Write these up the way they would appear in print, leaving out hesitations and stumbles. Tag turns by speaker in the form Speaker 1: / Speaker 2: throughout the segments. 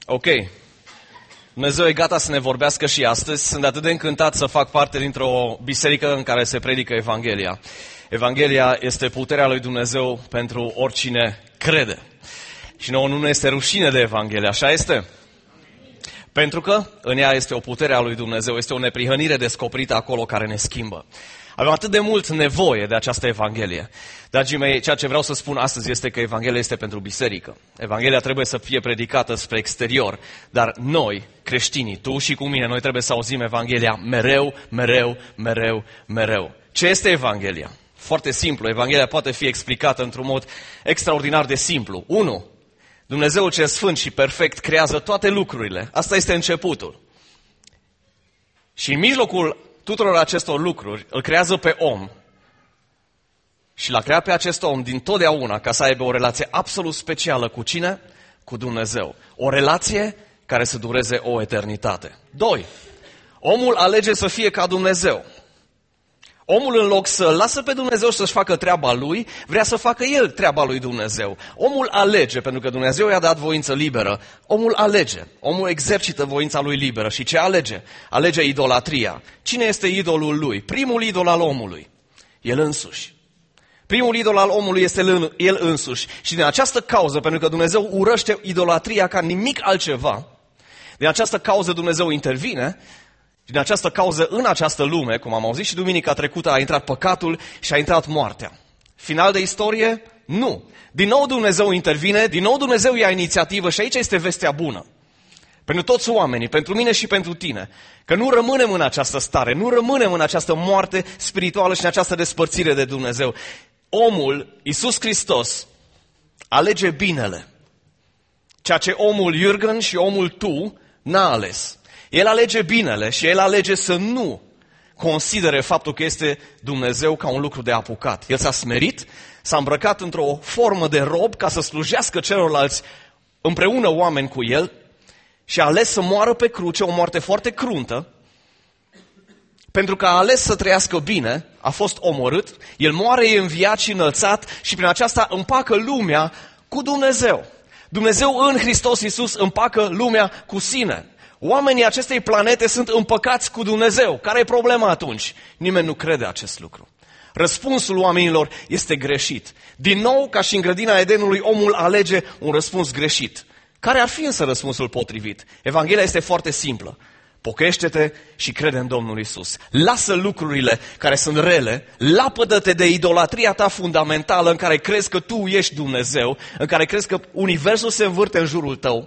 Speaker 1: Ok. Dumnezeu e gata să ne vorbească și astăzi. Sunt atât de încântat să fac parte dintr-o biserică în care se predică Evanghelia. Evanghelia este puterea lui Dumnezeu pentru oricine crede. Și nouă nu ne este rușine de Evanghelie, așa este? Pentru că în ea este o putere a lui Dumnezeu, este o neprihănire descoperită acolo care ne schimbă. Avem atât de mult nevoie de această Evanghelie. Dragii mei, ceea ce vreau să spun astăzi este că Evanghelia este pentru biserică. Evanghelia trebuie să fie predicată spre exterior, dar noi, creștinii, tu și cu mine, noi trebuie să auzim Evanghelia mereu, mereu, mereu, mereu. Ce este Evanghelia? Foarte simplu, Evanghelia poate fi explicată într-un mod extraordinar de simplu. 1. Dumnezeu cel sfânt și perfect creează toate lucrurile. Asta este începutul. Și în mijlocul tuturor acestor lucruri îl creează pe om. Și l-a creat pe acest om din totdeauna ca să aibă o relație absolut specială cu cine? Cu Dumnezeu. O relație care să dureze o eternitate. 2. Omul alege să fie ca Dumnezeu. Omul, în loc să lasă pe Dumnezeu să-și facă treaba lui, vrea să facă el treaba lui Dumnezeu. Omul alege, pentru că Dumnezeu i-a dat voință liberă. Omul alege. Omul exercită voința lui liberă. Și ce alege? Alege idolatria. Cine este idolul lui? Primul idol al omului. El însuși. Primul idol al omului este el însuși. Și din această cauză, pentru că Dumnezeu urăște idolatria ca nimic altceva, din această cauză Dumnezeu intervine. Din această cauză, în această lume, cum am auzit și duminica trecută, a intrat păcatul și a intrat moartea. Final de istorie? Nu. Din nou Dumnezeu intervine, din nou Dumnezeu ia inițiativă și aici este vestea bună. Pentru toți oamenii, pentru mine și pentru tine, că nu rămânem în această stare, nu rămânem în această moarte spirituală și în această despărțire de Dumnezeu. Omul, Iisus Hristos, alege binele. Ceea ce omul Jürgen și omul tu n-a ales. El alege binele și el alege să nu considere faptul că este Dumnezeu ca un lucru de apucat. El s-a smerit, s-a îmbrăcat într-o formă de rob ca să slujească celorlalți împreună oameni cu el și a ales să moară pe cruce, o moarte foarte cruntă, pentru că a ales să trăiască bine, a fost omorât, el moare, e înviat și înălțat și prin aceasta împacă lumea cu Dumnezeu. Dumnezeu în Hristos Iisus împacă lumea cu sine. Oamenii acestei planete sunt împăcați cu Dumnezeu. Care e problema atunci? Nimeni nu crede acest lucru. Răspunsul oamenilor este greșit. Din nou, ca și în grădina Edenului, omul alege un răspuns greșit. Care ar fi însă răspunsul potrivit? Evanghelia este foarte simplă. Pocăiește-te și crede în Domnul Iisus. Lasă lucrurile care sunt rele, lapădă-te de idolatria ta fundamentală în care crezi că tu ești Dumnezeu, în care crezi că universul se învârte în jurul tău.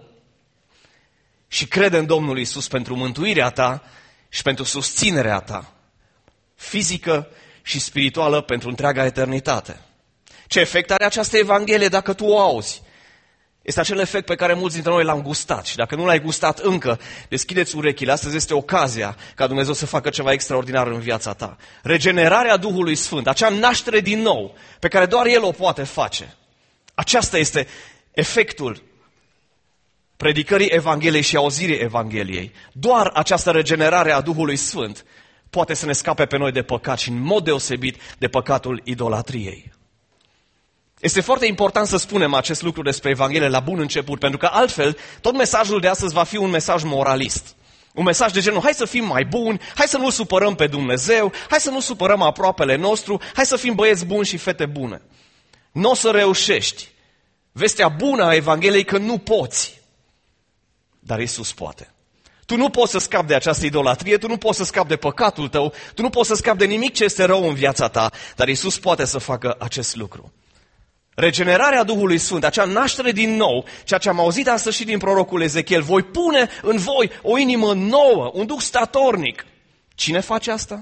Speaker 1: Și crede în Domnul Iisus pentru mântuirea ta și pentru susținerea ta, fizică și spirituală pentru întreaga eternitate. Ce efect are această Evanghelie dacă tu o auzi? Este acel efect pe care mulți dintre noi l-am gustat și dacă nu l-ai gustat încă, deschideți urechile. Astăzi este ocazia ca Dumnezeu să facă ceva extraordinar în viața ta. Regenerarea Duhului Sfânt, acea naștere din nou pe care doar El o poate face. Aceasta este efectul predicării Evangheliei și auzirii Evangheliei. Doar această regenerare a Duhului Sfânt poate să ne scape pe noi de păcat și în mod deosebit de păcatul idolatriei. Este foarte important să spunem acest lucru despre Evanghelie la bun început, pentru că altfel tot mesajul de astăzi va fi un mesaj moralist. Un mesaj de genul, hai să fim mai buni, hai să nu supărăm pe Dumnezeu, hai să nu supărăm aproapele nostru, hai să fim băieți buni și fete bune. Nu o să reușești. Vestea bună a Evangheliei că nu poți. Dar Iisus poate. Tu nu poți să scapi de această idolatrie, tu nu poți să scapi de păcatul tău, tu nu poți să scapi de nimic ce este rău în viața ta, dar Iisus poate să facă acest lucru. Regenerarea Duhului Sfânt, acea naștere din nou, ceea ce am auzit astăzi și din prorocul Ezechiel, voi pune în voi o inimă nouă, un duh statornic. Cine face asta?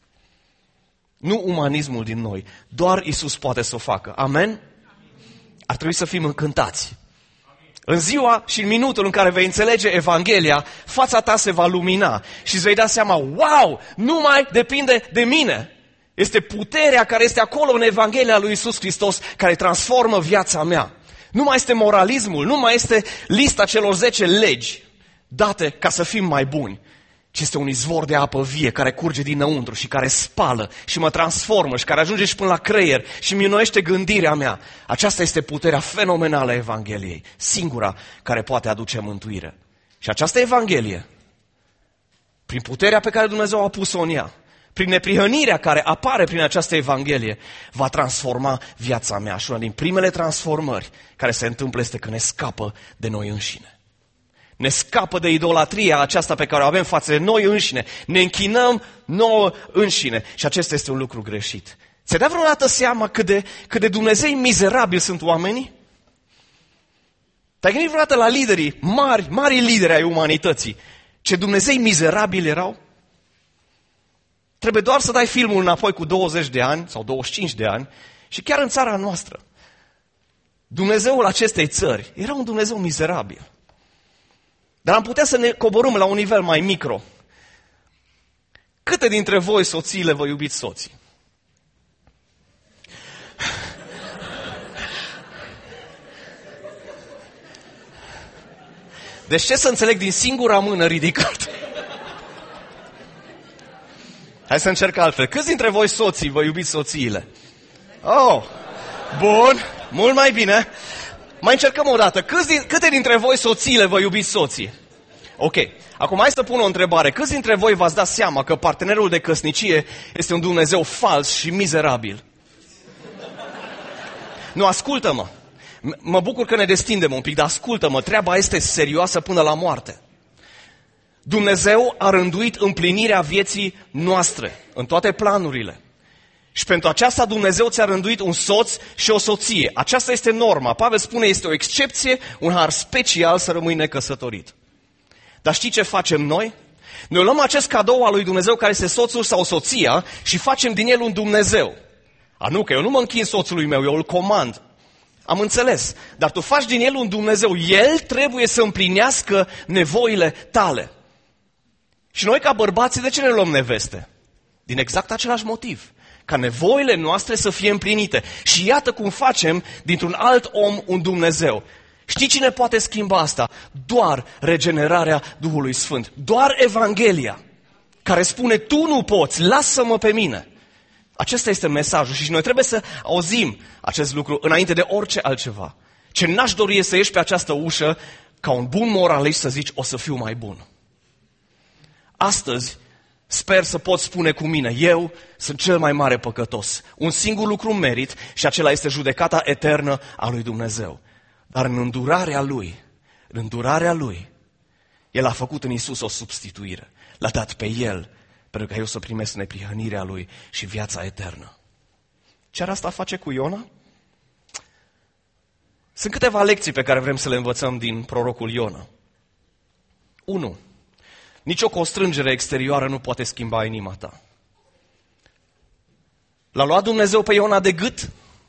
Speaker 1: Nu umanismul din noi, doar Iisus poate să o facă. Amen? Ar trebui să fim încântați. În ziua și în minutul în care vei înțelege Evanghelia, fața ta se va lumina și îți vei da seama, wow, nu mai depinde de mine. Este puterea care este acolo în Evanghelia lui Iisus Hristos care transformă viața mea. Nu mai este moralismul, nu mai este lista celor 10 legi date ca să fim mai buni, ci este un izvor de apă vie care curge dinăuntru și care spală și mă transformă și care ajunge și până la creier și minuiește gândirea mea. Aceasta este puterea fenomenală a Evangheliei, singura care poate aduce mântuire. Și această Evanghelie, prin puterea pe care Dumnezeu a pus-o în ea, prin neprihănirea care apare prin această Evanghelie, va transforma viața mea. Și una din primele transformări care se întâmplă este că ne scapă de noi înșine. Ne scapă de idolatria aceasta pe care o avem față de noi înșine. Ne închinăm nouă înșine. Și acesta este un lucru greșit. Ți-ai dat vreodată seama cât de Dumnezei mizerabili sunt oamenii? Te-ai gândit vreodată la liderii, mari lideri ai umanității? Ce Dumnezei mizerabili erau? Trebuie doar să dai filmul înapoi cu 20 de ani sau 25 de ani și chiar în țara noastră. Dumnezeul acestei țări era un Dumnezeu mizerabil. Dar am putea să ne coborâm la un nivel mai micro. Câte dintre voi, soțiile, vă iubiți soții? Deci ce să înțeleg din singura mână ridicată? Hai să încerc altfel. Câți dintre voi, soții, vă iubiți soțiile? Oh, bun, mult mai bine. Mai încercăm o dată. Câte dintre voi, soțiile, vă iubiți soții? Ok. Acum hai să pun o întrebare. Câți dintre voi v-ați dat seama că partenerul de căsnicie este un Dumnezeu fals și mizerabil? Nu, ascultă-mă. Mă bucur că ne destindem un pic, dar ascultă-mă, treaba este serioasă până la moarte. Dumnezeu a rânduit împlinirea vieții noastre, în toate planurile. Și pentru aceasta Dumnezeu ți-a rânduit un soț și o soție. Aceasta este norma. Pavel spune, este o excepție, un har special să rămâi necăsătorit. Dar știi ce facem noi? Noi luăm acest cadou al lui Dumnezeu care este soțul sau soția și facem din el un Dumnezeu. Nu, că eu nu mă închin soțului meu, eu îl comand. Am înțeles, dar tu faci din el un Dumnezeu. El trebuie să împlinească nevoile tale. Și noi ca bărbați, de ce ne luăm neveste? Din exact același motiv. Ca nevoile noastre să fie împlinite. Și iată cum facem dintr-un alt om un Dumnezeu. Știi cine poate schimba asta? Doar regenerarea Duhului Sfânt. Doar Evanghelia, care spune, tu nu poți, lasă-mă pe mine. Acesta este mesajul și noi trebuie să auzim acest lucru înainte de orice altceva. Ce n-aș dori să ieși pe această ușă ca un bun moralist să zici, o să fiu mai bun. Astăzi sper să pot spune cu mine, eu sunt cel mai mare păcătos. Un singur lucru merit și acela este judecata eternă a lui Dumnezeu. Dar în îndurarea Lui, El a făcut în Iisus o substituire. L-a dat pe El pentru că eu să primesc neprihănirea Lui și viața eternă. Ce ar asta face cu Iona? Sunt câteva lecții pe care vrem să le învățăm din prorocul Iona. 1. Nicio constrângere exterioară nu poate schimba inima ta. L-a luat Dumnezeu pe Iona de gât?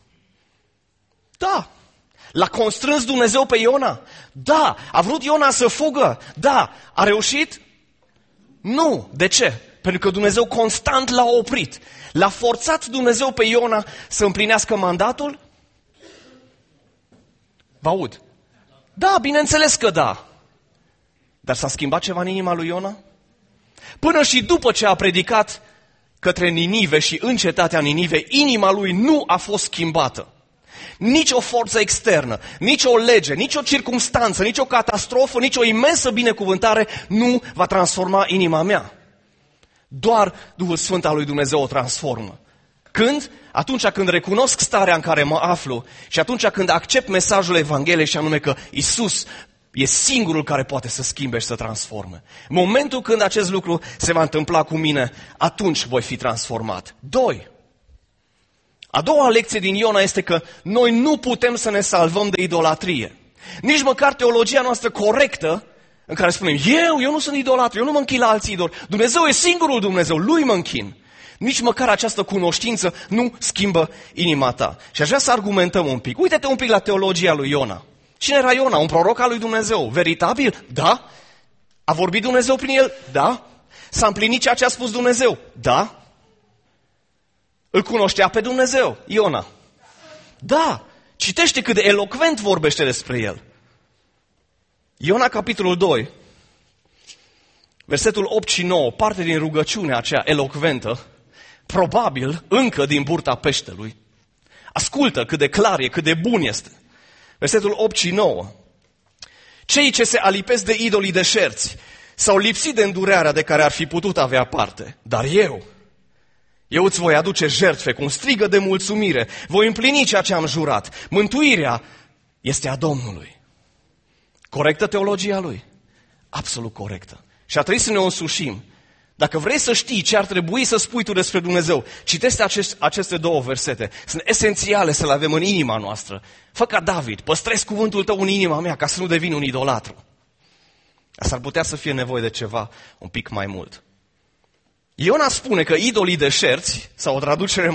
Speaker 1: Da. L-a constrâns Dumnezeu pe Iona? Da. A vrut Iona să fugă? Da. A reușit? Nu. De ce? Pentru că Dumnezeu constant l-a oprit. L-a forțat Dumnezeu pe Iona să împlinească mandatul? Vă aud. Da, bineînțeles că da. Dar s-a schimbat ceva în inima lui Iona? Până și după ce a predicat către Ninive și în cetatea Ninive, inima lui nu a fost schimbată. Nici o forță externă, nici o lege, nici o circumstanță, nici o catastrofă, nici o imensă binecuvântare nu va transforma inima mea. Doar Duhul Sfânt al lui Dumnezeu o transformă. Când? Atunci când recunosc starea în care mă aflu și atunci când accept mesajul Evangheliei și anume că Iisus e singurul care poate să schimbe și să transforme. Momentul când acest lucru se va întâmpla cu mine, atunci voi fi transformat. 2. A doua lecție din Iona este că noi nu putem să ne salvăm de idolatrie. Nici măcar teologia noastră corectă, în care spunem, eu nu sunt idolatru, eu nu mă închin la alții idoli. Dumnezeu e singurul Dumnezeu, Lui mă închin. Nici măcar această cunoștință nu schimbă inima ta. Și aș vrea să argumentăm un pic. Uite-te un pic la teologia lui Iona. Cine era Iona? Un proroc al lui Dumnezeu. Veritabil? Da. A vorbit Dumnezeu prin el? Da. S-a împlinit ceea ce a spus Dumnezeu? Da. Îl cunoștea pe Dumnezeu, Iona? Da. Citește cât de elocvent vorbește despre el. Iona, capitolul 2, versetul 8 și 9, parte din rugăciunea aceea elocventă, probabil încă din burta peștelui. Ascultă cât de clar e, cât de bun este. Versetul 8 și 9. Cei ce se alipesc de idolii deșerți s-au lipsit de îndurarea de care ar fi putut avea parte. Dar eu îți voi aduce jertfe cu un strigă de mulțumire. Voi împlini ceea ce am jurat. Mântuirea este a Domnului. Corectă teologia lui? Absolut corectă. Și a trebuit să ne o însușim. Dacă vrei să știi ce ar trebui să spui tu despre Dumnezeu, citește aceste două versete. Sunt esențiale să le avem în inima noastră. Fă ca David, păstrezi cuvântul tău în inima mea ca să nu devin un idolatru. Asta ar putea să fie nevoie de ceva un pic mai mult. Iona spune că idolii deșerți, sau o traducere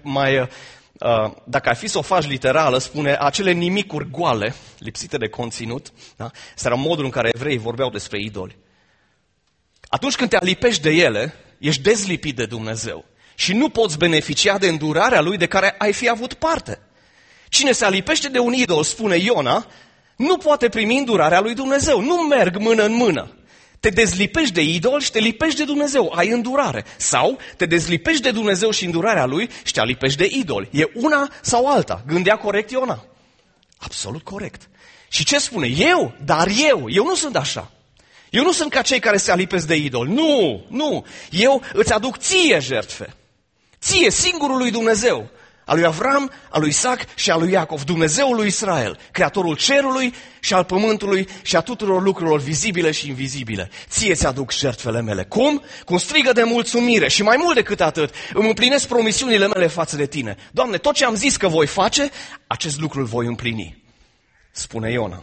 Speaker 1: dacă ar fi să o faci literală, spune acele nimicuri goale, lipsite de conținut. Da? Asta era modul în care evreii vorbeau despre idoli. Atunci când te alipești de ele, ești dezlipit de Dumnezeu și nu poți beneficia de îndurarea Lui de care ai fi avut parte. Cine se alipește de un idol, spune Iona, nu poate primi îndurarea lui Dumnezeu. Nu merg mână în mână. Te dezlipești de idol și te lipești de Dumnezeu, ai îndurare. Sau te dezlipești de Dumnezeu și îndurarea Lui și te alipești de idol. E una sau alta. Gândea corect Iona? Absolut corect. Și ce spune? Eu nu sunt așa. Eu nu sunt ca cei care se alipesc de idol. Nu. Eu îți aduc ție jertfe. Ție, singurului Dumnezeu. A lui Avram, a lui Isaac și a lui Iacov, Dumnezeul lui Israel, Creatorul cerului și al pământului și a tuturor lucrurilor vizibile și invizibile. Ție ți-aduc jertfele mele. Cum? Cu un strigă de mulțumire și mai mult decât atât, îmi împlinesc promisiunile mele față de tine. Doamne, tot ce am zis că voi face, acest lucru îl voi împlini, spune Iona.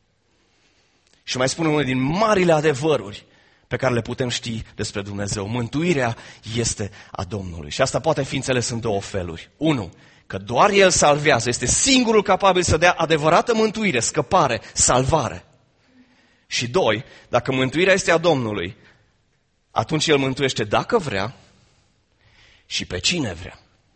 Speaker 1: Și mai spune unul din marile adevăruri pe care le putem ști despre Dumnezeu. Mântuirea este a Domnului. Și asta poate fi înțeles în două feluri. 1. Că doar El salvează, este singurul capabil să dea adevărată mântuire, scăpare, salvare. Și 2. Dacă mântuirea este a Domnului, atunci El mântuiește dacă vrea și pe cine vrea.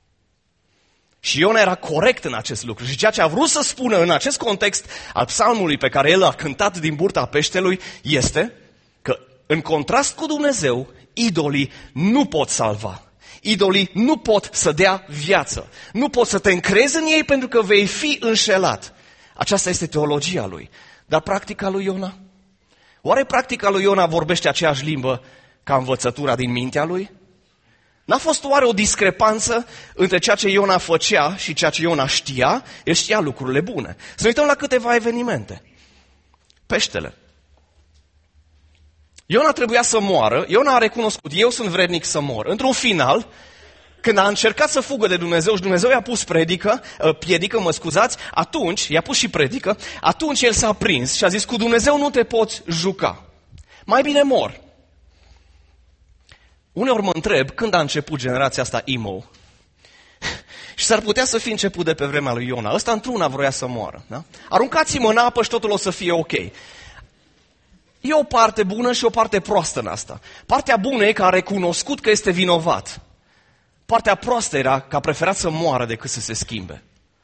Speaker 1: Și Iona era corect în acest lucru. Și ceea ce a vrut să spună în acest context al psalmului pe care el a cântat din burta peștelui este că în contrast cu Dumnezeu, idolii nu pot salva. Idolii nu pot să dea viață. Nu pot să te încrezi în ei pentru că vei fi înșelat. Aceasta este teologia lui. Dar practica lui Iona? Oare practica lui Iona vorbește aceeași limbă ca învățătura din mintea lui? N-a fost oare o discrepanță între ceea ce Iona făcea și ceea ce Iona știa? El știa lucrurile bune. Să ne uităm la câteva evenimente. Peștele. Iona trebuia să moară. Iona a recunoscut, eu sunt vrednic să mor. Într-un final, când a încercat să fugă de Dumnezeu și Dumnezeu i-a pus piedică, atunci, i-a pus și predică, atunci el s-a prins și a zis, cu Dumnezeu nu te poți juca. Mai bine mor. Uneori mă întreb când a început generația asta emo. Și s-ar putea să fi început de pe vremea lui Iona. Ăsta într-una vroia să moară. Da? Aruncați-mă în apă și totul o să fie ok. E o parte bună și o parte proastă în asta. Partea bună e că a recunoscut că este vinovat. Partea proastă era că a preferat să moară decât să se schimbe.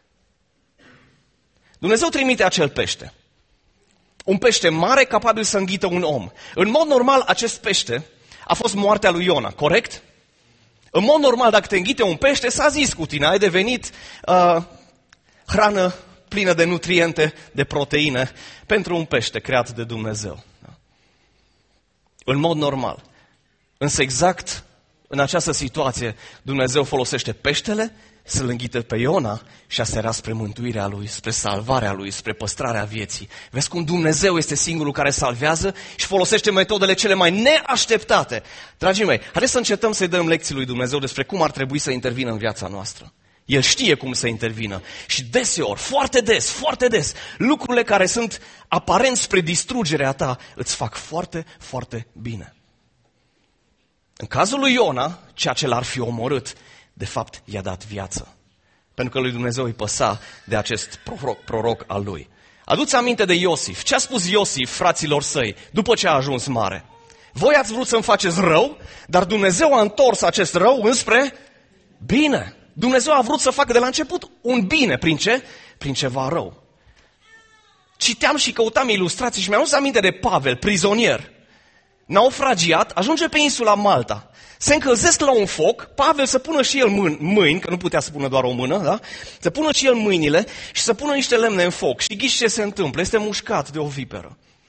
Speaker 1: Dumnezeu trimite acel pește. Un pește mare capabil să înghită un om. În mod normal, acest pește a fost moartea lui Iona, corect? În mod normal, dacă te înghite un pește, s-a zis cu tine, ai devenit hrană plină de nutriente, de proteine, pentru un pește creat de Dumnezeu. În mod normal. Însă exact în această situație, Dumnezeu folosește peștele să-l înghite pe Iona și asta era spre mântuirea lui, spre salvarea lui, spre păstrarea vieții. Vezi cum Dumnezeu este singurul care salvează și folosește metodele cele mai neașteptate. Dragii mei, haideți să încetăm să-i dăm lecții lui Dumnezeu despre cum ar trebui să intervină în viața noastră. El știe cum să intervină și deseori, foarte des, lucrurile care sunt aparent spre distrugerea ta îți fac foarte, foarte bine. În cazul lui Iona, ceea ce l-ar fi omorât, de fapt i-a dat viață. Pentru că lui Dumnezeu îi păsa de acest proroc al lui. Aduți aminte de Iosif. Ce a spus Iosif fraților săi după ce a ajuns mare? Voi ați vrut să-mi faceți rău, dar Dumnezeu a întors acest rău înspre bine. Dumnezeu a vrut să facă de la început un bine. Prin ce? Prin ceva rău. Citeam și căutam ilustrații și mi-am adus aminte de Pavel, prizonier. Naufragiat, ajunge pe insula Malta. Se încălzesc la un foc, Pavel să pună și el mâini, că nu putea să pună doar o mână, da? Să pună și el mâinile și să pună niște lemne în foc. Și ghiși ce se întâmplă, este mușcat de o viperă.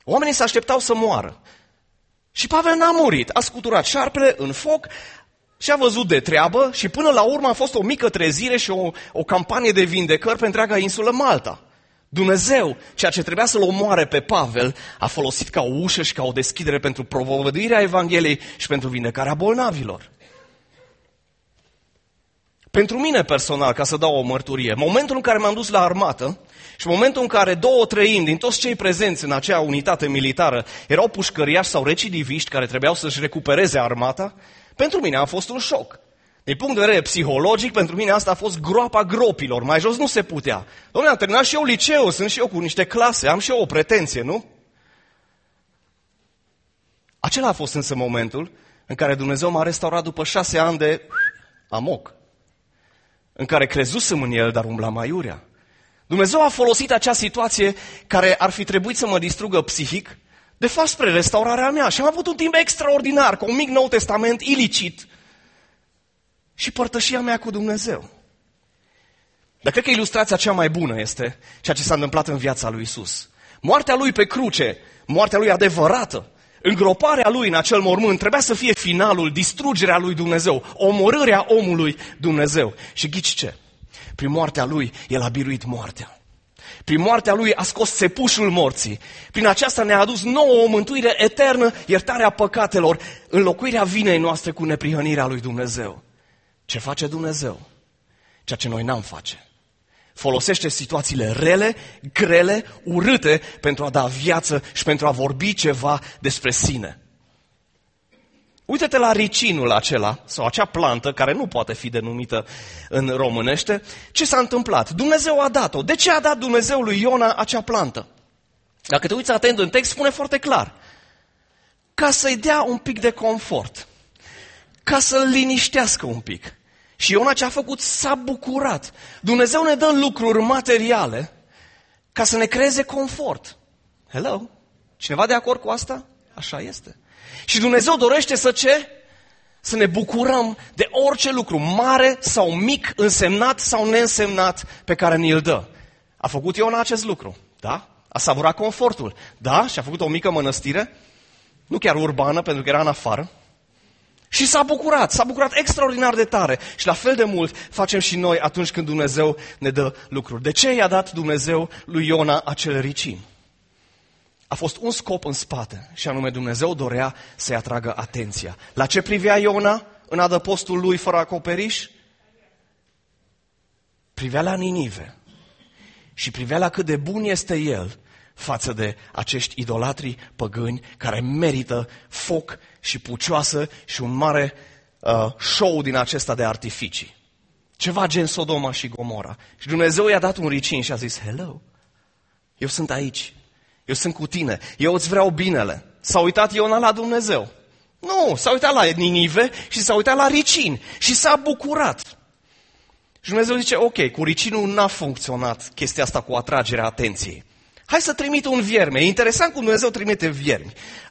Speaker 1: Oamenii se așteptau să moară. Și Pavel n-a murit, a scuturat șarpele în foc și a văzut de treabă și până la urmă a fost o mică trezire și o campanie de vindecări pe întreaga insulă Malta. Dumnezeu, ceea ce trebuia să-l omoare pe Pavel, a folosit ca o ușă și ca o deschidere pentru propovăduirea Evangheliei și pentru vindecarea bolnavilor. Pentru mine personal, ca să dau o mărturie, momentul în care m-am dus la armată și momentul în care 2/3 din toți cei prezenți în acea unitate militară erau pușcăriași sau recidiviști care trebuiau să-și recupereze armata, pentru mine a fost un șoc. Din punct de vedere psihologic, pentru mine asta a fost groapa gropilor. Mai jos nu se putea. Dom'le, am terminat și eu liceu, sunt și eu cu niște clase, am și eu o pretenție, nu? Acela a fost însă momentul în care Dumnezeu m-a restaurat după 6 ani de amoc, în care crezusem în El, dar umblam aiurea. Dumnezeu a folosit acea situație care ar fi trebuit să mă distrugă psihic, de fapt spre restaurarea mea. Și am avut un timp extraordinar, cu un mic Nou Testament ilicit și părtășia mea cu Dumnezeu. Dar cred că ilustrația cea mai bună este ceea ce s-a întâmplat în viața lui Iisus. Moartea Lui pe cruce, moartea Lui adevărată, îngroparea Lui în acel mormânt trebuia să fie finalul, distrugerea Lui Dumnezeu, omorârea omului Dumnezeu. Și ghici ce? Prin moartea Lui, El a biruit moartea. Prin moartea Lui a scos țepușul morții. Prin aceasta ne-a adus nouă o mântuire eternă, iertarea păcatelor, înlocuirea vinei noastre cu neprihănirea Lui Dumnezeu. Ce face Dumnezeu? Ceea ce noi n-am face. Folosește situațiile rele, grele, urâte pentru a da viață și pentru a vorbi ceva despre sine. Uite-te la ricinul acela, sau acea plantă, care nu poate fi denumită în românește. Ce s-a întâmplat? Dumnezeu a dat-o. De ce a dat Dumnezeu lui Iona acea plantă? Dacă te uiți atent în text, spune foarte clar. Ca să-i dea un pic de confort. Ca să-l liniștească un pic. Și Iona ce a făcut? S-a bucurat. Dumnezeu ne dă lucruri materiale ca să ne creeze confort. Hello? Cineva de acord cu asta? Așa este. Și Dumnezeu dorește să ce? Să ne bucurăm de orice lucru, mare sau mic, însemnat sau neînsemnat, pe care ni-l dă. A făcut Iona acest lucru, da? A savurat confortul, da? Și a făcut o mică mănăstire, nu chiar urbană, pentru că era în afară. Și s-a bucurat extraordinar de tare. Și la fel de mult facem și noi atunci când Dumnezeu ne dă lucruri. De ce i-a dat Dumnezeu lui Iona acel ricin? A fost un scop în spate, și anume Dumnezeu dorea să-i atragă atenția. La ce privea Iona în adăpostul lui fără acoperiș? Privea la Ninive și privea la cât de bun este el față de acești idolatri păgâni care merită foc și pucioasă și un mare show din acesta de artificii. Ceva gen Sodoma și Gomora. Și Dumnezeu i-a dat un ricin și a zis, hello, eu sunt aici. Eu sunt cu tine, eu îți vreau binele. S-a uitat Iona la Dumnezeu. Nu, s-a uitat la Ninive și s-a uitat la ricin și s-a bucurat. Și Dumnezeu zice, ok, cu ricinul n-a funcționat chestia asta cu atragerea atenției. Hai să trimit un vierme. E interesant cum Dumnezeu trimite viermi.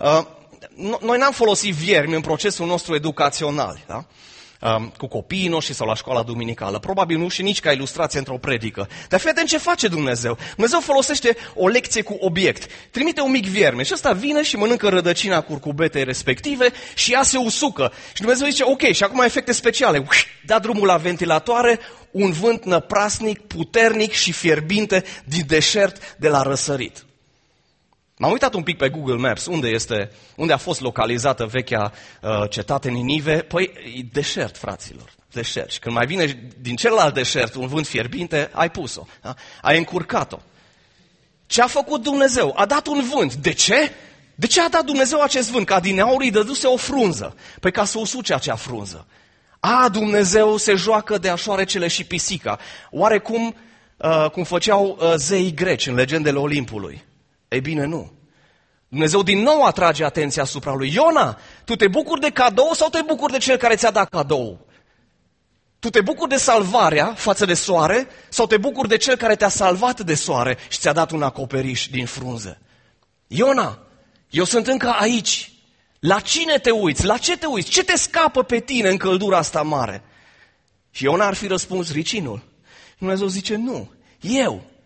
Speaker 1: Noi n-am folosit viermi în procesul nostru educațional, da? Cu copiii noștri sau la școala duminicală. Probabil nu și nici ca ilustrație într-o predică. Dar fii atent ce face Dumnezeu. Dumnezeu folosește o lecție cu obiect. Trimite un mic vierme și ăsta vine și mănâncă rădăcina curcubetei respective și ea se usucă. Și Dumnezeu zice, ok, și acum efecte speciale. Da drumul la ventilatoare, un vânt năprasnic, puternic și fierbinte din deșert de la răsărit. M-am uitat un pic pe Google Maps, unde a fost localizată vechea cetate Ninive. Păi, e deșert, fraților, deșert. Și când mai vine din celălalt deșert un vânt fierbinte, ai pus-o, da? Ai încurcat-o. Ce a făcut Dumnezeu? A dat un vânt. De ce? De ce a dat Dumnezeu acest vânt? Ca din aur îi dăduse o frunză. Păi ca să usuce acea frunză. Dumnezeu se joacă de șoarecele și pisica. Oarecum cum făceau zeii greci în legendele Olimpului. Ei bine, nu. Dumnezeu din nou atrage atenția asupra lui. Iona, tu te bucuri de cadou sau te bucuri de cel care ți-a dat cadou? Tu te bucuri de salvarea față de soare sau te bucuri de cel care te-a salvat de soare și ți-a dat un acoperiș din frunze? Iona, eu sunt încă aici. La cine te uiți? La ce te uiți? Ce te scapă pe tine în căldura asta mare? Și Iona ar fi răspuns ricinul. Dumnezeu zice, nu, eu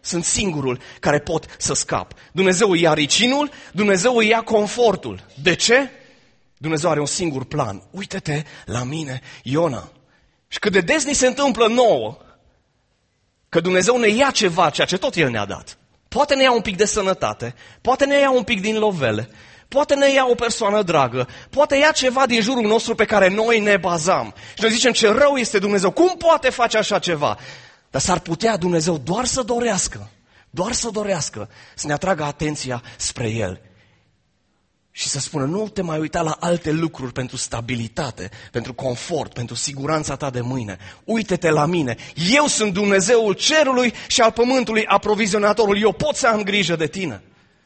Speaker 1: sunt singurul care pot să scap. Dumnezeu îi ia ricinul, Dumnezeu îi ia confortul. De ce? Dumnezeu are un singur plan. Uită-te la mine, Iona. Și cât de des ni se întâmplă nouă, că Dumnezeu ne ia ceva, ceea ce tot El ne-a dat. Poate ne ia un pic de sănătate, poate ne ia un pic din lovele, poate ne ia o persoană dragă, poate ia ceva din jurul nostru pe care noi ne bazam. Și noi zicem ce rău este Dumnezeu, cum poate face așa ceva? Dar s-ar putea Dumnezeu doar să dorească să ne atragă atenția spre El. Și să spună, nu te mai uita la alte lucruri pentru stabilitate, pentru confort, pentru siguranța ta de mâine. Uită-te la mine. Eu sunt Dumnezeul cerului și al pământului, aprovizionatorul. Eu pot să am grijă de tine.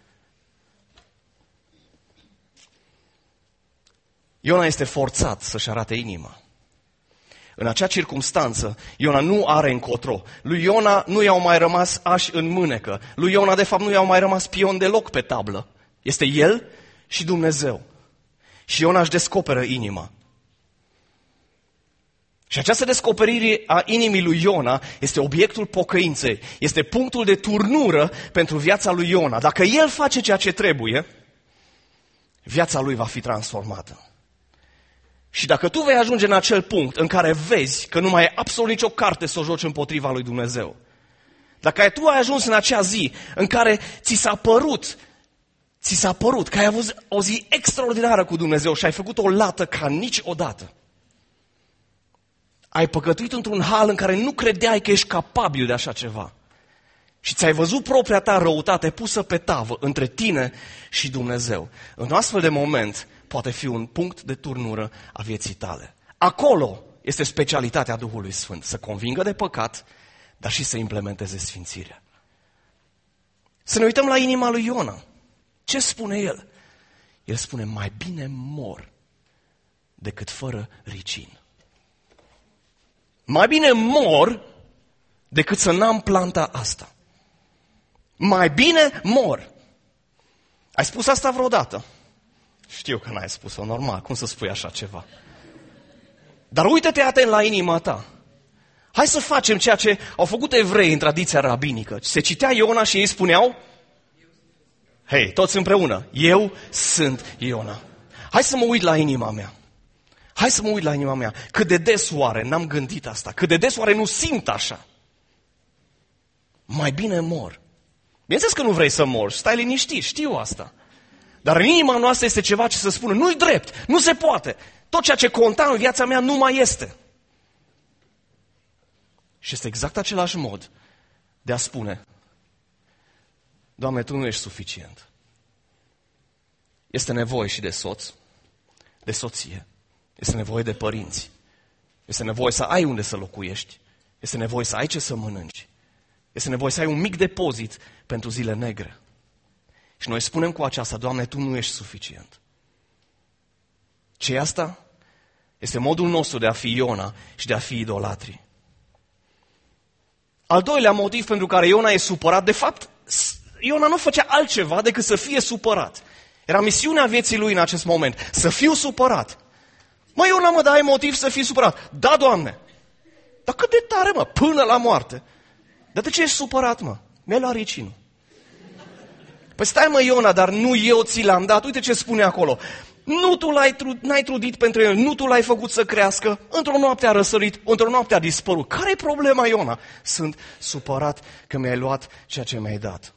Speaker 1: Iona este forțat să-și arate inima. În acea circumstanță, Iona nu are încotro. Lui Iona nu i-au mai rămas ași în mânecă. Lui Iona, de fapt, nu i-au mai rămas pion deloc pe tablă. Este el și Dumnezeu. Și Iona își descoperă inima. Și această descoperire a inimii lui Iona este obiectul pocăinței. Este punctul de turnură pentru viața lui Iona. Dacă el face ceea ce trebuie, viața lui va fi transformată. Și dacă tu vei ajunge în acel punct în care vezi că nu mai e absolut nicio carte să o joci împotriva lui Dumnezeu, dacă tu ai ajuns în acea zi în care ți s-a părut că ai avut o zi extraordinară cu Dumnezeu și ai făcut o lată ca niciodată, ai păcătuit într-un hal în care nu credeai că ești capabil de așa ceva și ți-ai văzut propria ta răutate pusă pe tavă între tine și Dumnezeu, în un astfel de moment poate fi un punct de turnură a vieții tale. Acolo este specialitatea Duhului Sfânt, să convingă de păcat, dar și să implementeze sfințirea. Să ne uităm la inima lui Iona. Ce spune el? El spune, mai bine mor decât fără ricin. Mai bine mor decât să n-am planta asta. Mai bine mor. Ai spus asta vreodată? Știu că n-ai spus-o, normal, cum să spui așa ceva? Dar uită-te atent la inima ta. Hai să facem ceea ce au făcut evreii în tradiția rabinică. Se citea Iona și ei spuneau, hei, toți împreună, eu sunt Iona. Hai să mă uit la inima mea. Hai să mă uit la inima mea. Cât de des oare n-am gândit asta? Cât de des oare nu simt așa? Mai bine mor. Bineînțeles că nu vrei să mori, stai liniștit, știu asta. Dar în inima noastră este ceva ce să spună, nu-i drept, nu se poate. Tot ceea ce conta în viața mea nu mai este. Și este exact același mod de a spune, Doamne, Tu nu ești suficient. Este nevoie și de soț, de soție, este nevoie de părinți, este nevoie să ai unde să locuiești, este nevoie să ai ce să mănânci, este nevoie să ai un mic depozit pentru zile negre. Și noi spunem cu aceasta, Doamne, Tu nu ești suficient. Ce e asta? Este modul nostru de a fi Iona și de a fi idolatri. Al doilea motiv pentru care Iona e supărat, de fapt, Iona nu făcea altceva decât să fie supărat. Era misiunea vieții lui în acest moment, să fiu supărat. Mă, Iona, mă, dar ai motiv să fii supărat? Da, Doamne. Dar cât de tare, mă, până la moarte. Dar de ce ești supărat, mă? Mi-ai luat ricinul. Păi stai, mă, Iona, dar nu eu ți l-am dat. Uite ce spune acolo. Nu tu n-ai trudit pentru el, nu tu l-ai făcut să crească, într-o noapte a răsărit, într-o noapte a dispărut. Care-i problema, Iona? Sunt supărat că mi-ai luat ceea ce mi-ai dat.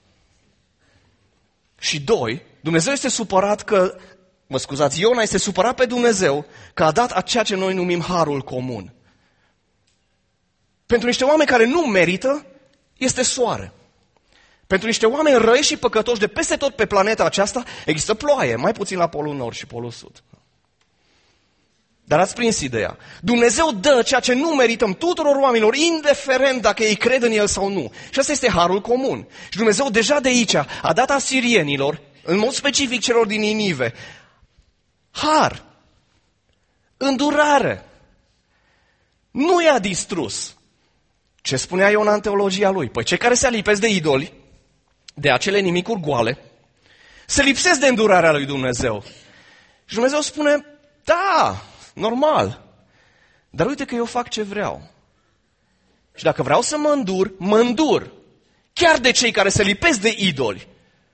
Speaker 1: Și doi, Dumnezeu este supărat că, Iona este supărat pe Dumnezeu că a dat a ceea ce noi numim harul comun. Pentru niște oameni care nu merită, este soare. Pentru niște oameni răi și păcătoși de peste tot pe planeta aceasta, există ploaie, mai puțin la polul nord și polul sud. Dar ați prins ideea. Dumnezeu dă ceea ce nu merităm tuturor oamenilor, indiferent dacă ei cred în El sau nu. Și asta este harul comun. Și Dumnezeu deja de aici a dat asirienilor, în mod specific celor din Ninive, har, îndurare. Nu i-a distrus. Ce spunea Iona în teologia lui? Păi cei care se alipesc de idoli, de acele nimicuri goale, se lipsesc de îndurarea lui Dumnezeu. Și Dumnezeu spune, da, normal, dar uite că eu fac ce vreau. Și dacă vreau să mă îndur, chiar de cei care se lipesc de idoli.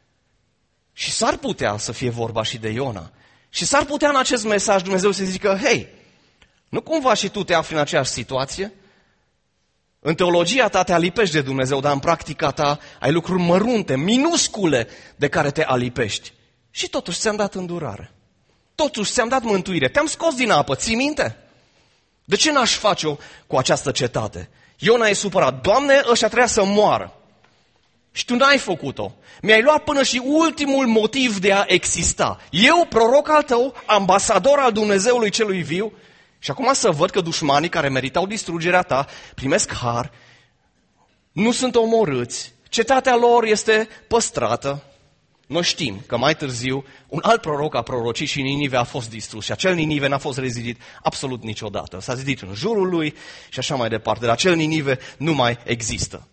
Speaker 1: Și s-ar putea să fie vorba și de Iona. Și s-ar putea în acest mesaj Dumnezeu să zică, hei, nu cumva și tu te afli în aceeași situație? În teologia ta te alipești de Dumnezeu, dar în practica ta ai lucruri mărunte, minuscule de care te alipești. Și totuși ți-am dat îndurare. Totuși ți-am dat mântuire. Te-am scos din apă, ții minte? De ce n-aș face-o cu această cetate? Iona e supărat. Doamne, ăștia trebuia să moară. Și tu n-ai făcut-o. Mi-ai luat până și ultimul motiv de a exista. Eu, proroc al tău, ambasador al Dumnezeului celui viu, și acum să văd că dușmanii care meritau distrugerea ta primesc har, nu sunt omorâți, cetatea lor este păstrată. Noi știm că mai târziu un alt proroc a prorocit și Ninive a fost distrus și acel Ninive n-a fost rezidit absolut niciodată. S-a zidit în jurul lui și așa mai departe. Dar acel Ninive nu mai există.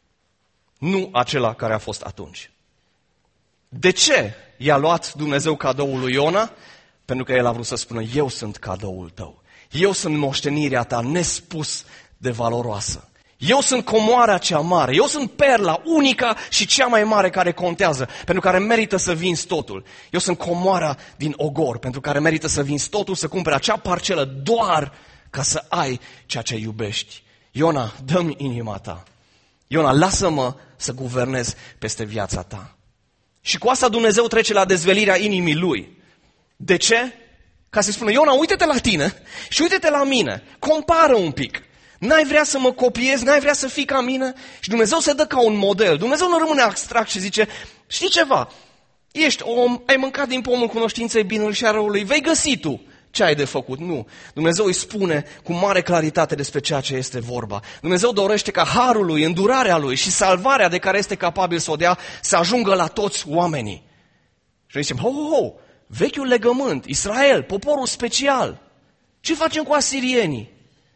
Speaker 1: Nu acela care a fost atunci. De ce i-a luat Dumnezeu cadoul lui Iona? Pentru că el a vrut să spună, eu sunt cadoul tău. Eu sunt moștenirea ta nespus de valoroasă. Eu sunt comoara cea mare. Eu sunt perla unica și cea mai mare care contează, pentru care merită să vinzi totul. Eu sunt comoara din ogor, pentru care merită să vinzi totul, să cumperi acea parcelă doar ca să ai ceea ce iubești. Iona, dă-mi inima ta. Iona, lasă-mă să guvernez peste viața ta. Și cu asta Dumnezeu trece la dezvelirea inimii lui. De ce? Ca să-i spună, Iona, uite-te la tine și uite-te la mine. Compară un pic. N-ai vrea să mă copiezi, n-ai vrea să fii ca mine? Și Dumnezeu se dă ca un model. Dumnezeu nu rămâne abstract și zice, știi ceva? Ești om, ai mâncat din pomul cunoștinței binelui și a răului, vei găsi tu ce ai de făcut. Nu. Dumnezeu îi spune cu mare claritate despre ceea ce este vorba. Dumnezeu dorește ca harul lui, îndurarea lui și salvarea de care este capabil să o dea să ajungă la toți oamenii. Și noi zicem, ho, vechiul legământ, Israel, poporul special. Ce facem cu asirienii?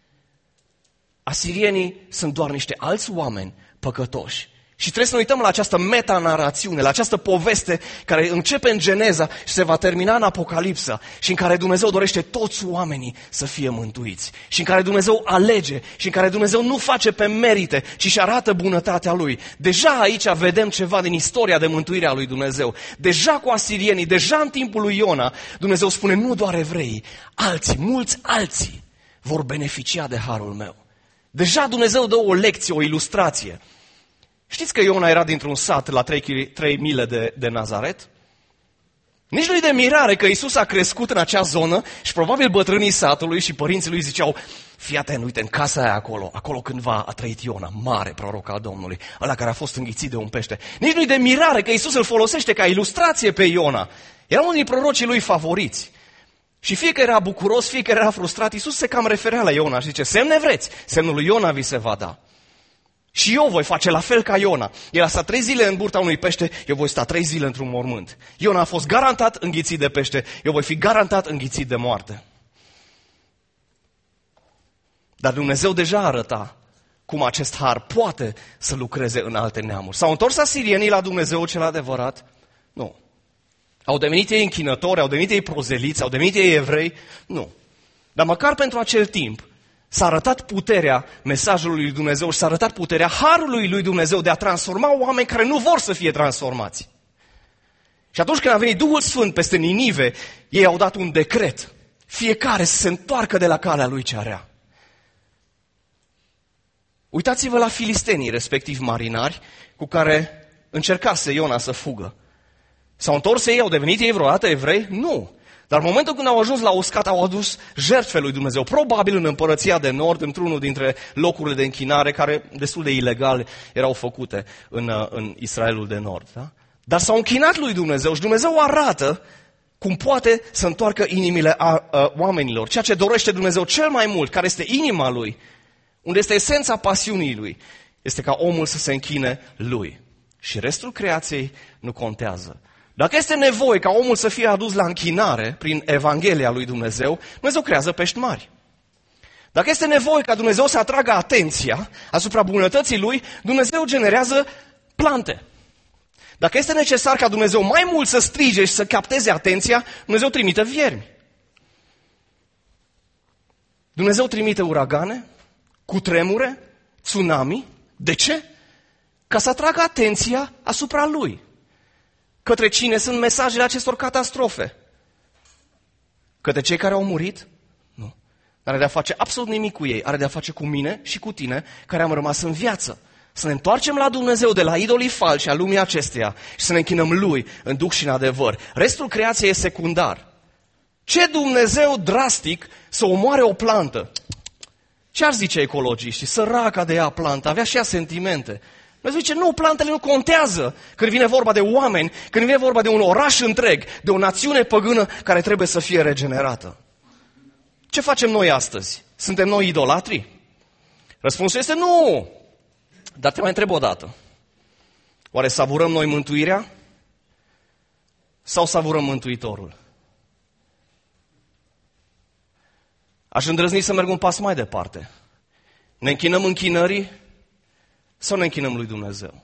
Speaker 1: Asirienii sunt doar niște alți oameni păcătoși. Și trebuie să ne uităm la această metanarațiune, la această poveste care începe în Geneza și se va termina în Apocalipsa și în care Dumnezeu dorește toți oamenii să fie mântuiți și în care Dumnezeu alege și în care Dumnezeu nu face pe merite, ci își arată bunătatea Lui. Deja aici vedem ceva din istoria de mântuire a lui Dumnezeu. Deja cu asirienii, deja în timpul lui Iona, Dumnezeu spune nu doar evreii, alții, mulți alții vor beneficia de harul meu. Deja Dumnezeu dă o lecție, o ilustrație. Știți că Iona era dintr-un sat la 3 mile de Nazaret? Nici nu-i de mirare că Iisus a crescut în acea zonă și probabil bătrânii satului și părinții lui ziceau, fii atent, uite, în casa aia acolo cândva a trăit Iona, mare proroc al Domnului, ăla care a fost înghițit de un pește. Nici nu-i de mirare că Iisus îl folosește ca ilustrație pe Iona. Era unul din prorocii lui favoriți. Și fie că era bucuros, fie că era frustrat, Iisus se cam referea la Iona și zice, semne vreți, semnul lui Iona vi se va da. Și eu voi face la fel ca Iona. El a stat 3 zile în burta unui pește, eu voi sta 3 zile într-un mormânt. Iona a fost garantat înghițit de pește, eu voi fi garantat înghițit de moarte. Dar Dumnezeu deja arăta cum acest har poate să lucreze în alte neamuri. S-au întors asirienii la Dumnezeu cel adevărat? Nu. Au devenit ei închinători, au devenit ei prozeliți, au devenit ei evrei? Nu. Dar măcar pentru acel timp s-a arătat puterea mesajului lui Dumnezeu și s-a arătat puterea harului lui Dumnezeu de a transforma oameni care nu vor să fie transformați. Și atunci când a venit Duhul Sfânt peste Ninive, ei au dat un decret. Fiecare să se întoarcă de la calea lui cea rea. Uitați-vă la filistenii, respectiv marinari, cu care încercase Iona să fugă. S-au întors ei, au devenit ei vreodată evrei? Nu. Dar în momentul când au ajuns la uscat, au adus jertfe lui Dumnezeu, probabil în Împărăția de Nord, într-unul dintre locurile de închinare care destul de ilegal erau făcute în Israelul de Nord. Da? Dar s-au închinat lui Dumnezeu și Dumnezeu arată cum poate să întoarcă inimile oamenilor. Ceea ce dorește Dumnezeu cel mai mult, care este inima lui, unde este esența pasiunii lui, este ca omul să se închine lui. Și restul creației nu contează. Dacă este nevoie ca omul să fie adus la închinare prin Evanghelia lui Dumnezeu, Dumnezeu creează pești mari. Dacă este nevoie ca Dumnezeu să atragă atenția asupra bunătății lui, Dumnezeu generează plante. Dacă este necesar ca Dumnezeu mai mult să strige și să capteze atenția, Dumnezeu trimite viermi. Dumnezeu trimite uragane, cutremure, tsunami. De ce?
Speaker 2: ca să atragă atenția asupra lui. Către cine sunt mesajele acestor catastrofe? Către cei care au murit? Nu. N-are de-a face absolut nimic cu ei. Are de-a face cu mine și cu tine, care am rămas în viață. Să ne întoarcem la Dumnezeu de la idolii falși a lumii acesteia și să ne închinăm Lui în duh și în adevăr. Restul creației e secundar. Ce Dumnezeu drastic să omoare o plantă? Ce ar zice ecologiștii? Săraca de ea planta, avea și ea sentimente. Noi zice, nu, plantele nu contează când vine vorba de oameni, când vine vorba de un oraș întreg, de o națiune păgână care trebuie să fie regenerată. Ce facem noi astăzi? Suntem noi idolatri? Răspunsul este nu! Dar te mai întreb o dată. Oare savurăm noi mântuirea? Sau savurăm Mântuitorul? Aș îndrăzni să merg un pas mai departe. Ne închinăm închinării sau ne închinăm lui Dumnezeu?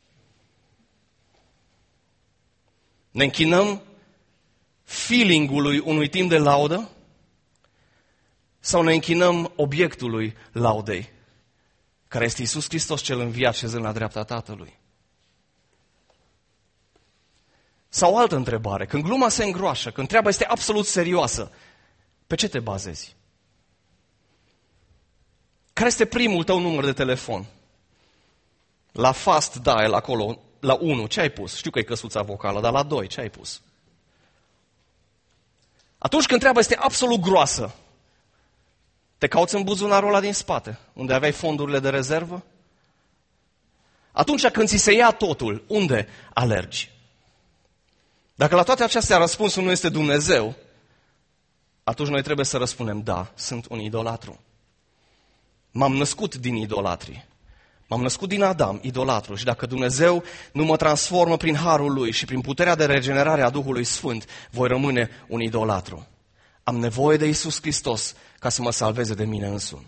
Speaker 2: Ne închinăm feeling-ului unui timp de laudă sau ne închinăm obiectului laudei, care este Iisus Hristos cel înviat șezând la dreapta Tatălui? Sau o altă întrebare, când gluma se îngroașă, când treaba este absolut serioasă, pe ce te bazezi? Care este primul tău număr de telefon? La fast dial acolo, la 1, ce ai pus? Știu că e căsuța vocală, dar la 2, ce ai pus? Atunci când treaba este absolut groasă, te cauți în buzunarul ăla din spate, unde aveai fondurile de rezervă? Atunci când ți se ia totul, unde alergi? Dacă la toate acestea răspunsul nu este Dumnezeu, atunci noi trebuie să răspundem, da, sunt un idolatru. M-am născut din idolatrii. M-am născut din Adam, idolatru, și dacă Dumnezeu nu mă transformă prin harul Lui și prin puterea de regenerare a Duhului Sfânt, voi rămâne un idolatru. Am nevoie de Iisus Hristos ca să mă salveze de mine însumi.